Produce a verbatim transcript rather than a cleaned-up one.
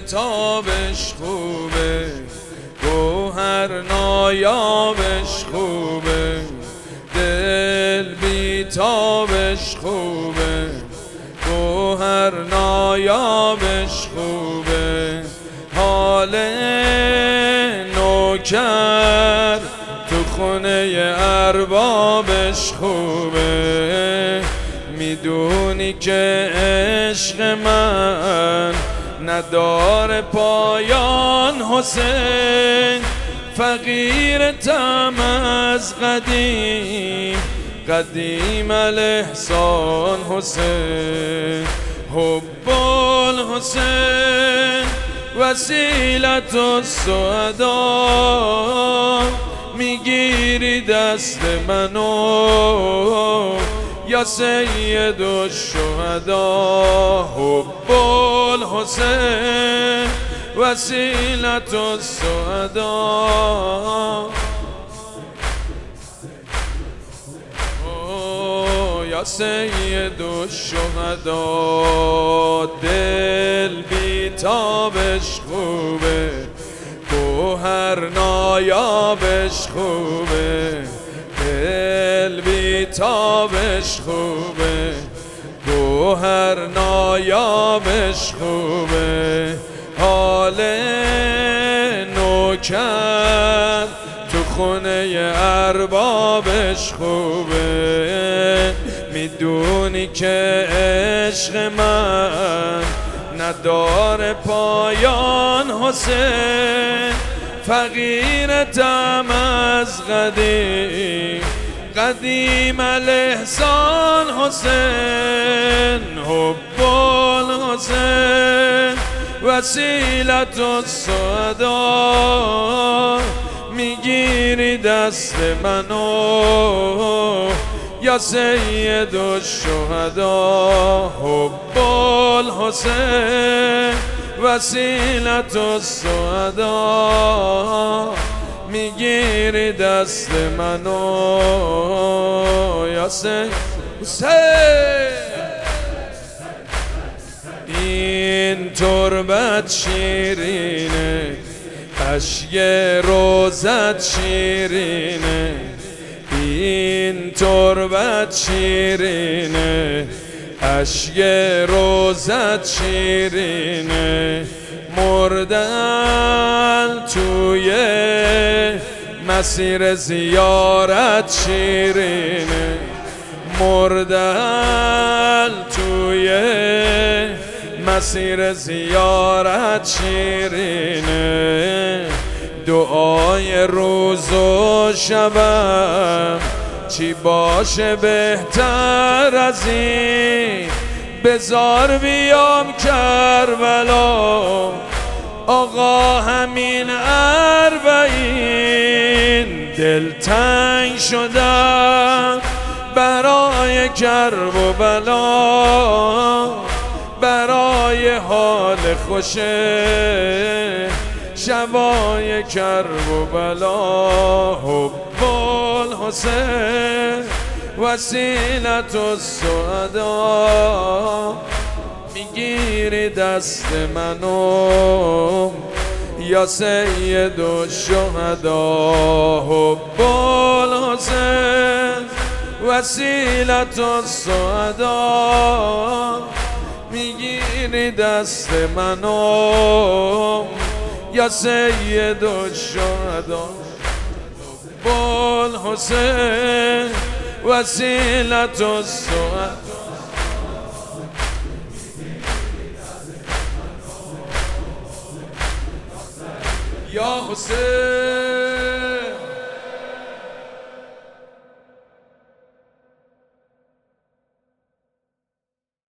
بیتابش خوبه، گوهر نایابش خوبه، دل بیتابش خوبه، گوهر نایابش خوبه. حال نوکر تو خونه اربابش خوبه. میدونی که عشق من نداره پایان حسین، فقیرتم از قدیم، قدیم الاحسان حسین. حب الحسین وسیلت السعدا، میگیری دست منو یا سید الشهدا. حب الحسین وسیلت السعدا، یا سید الشهدا. دل بیتابش خوبه، گوهر نایابش خوبه، دل بیتابش خوبه، گوهر نایابش خوبه. حال نوکر تو خونه اربابش خوبه. میدونی که عشق من نداره پایان حسین، فقیرتم از قدیم، قدیم الاحسان حسین. حب الحسین وسیلت السعدا، میگیری دست منو یا سید الشهدا. حب الحسین وسیلت السعدا، میگیری دست منو یا سید حسین. این تربت شیرینه، اشک روزت شیرینه، این تربت شیرینه، اشک روزت شیرینه. مردن توی مسیر زیارت شیرینه، مردن توی مسیر زیارت شیرینه. دعای روز و شبم چی باشه بهتر از این، بزار بیام کربلا آقا همین اربعین. دلتنگ شدم برای کرب و بلا، برای حال خوشه شبای کرب و بلا. حب الحسین وسیلت السعدا، میگیری دست منو یا سید الشهدا. حب الحسین وسیلت السعدا، میگیری دست منو یا سید الشهدا. حب الحسین وسیلت السعدا، یا حسین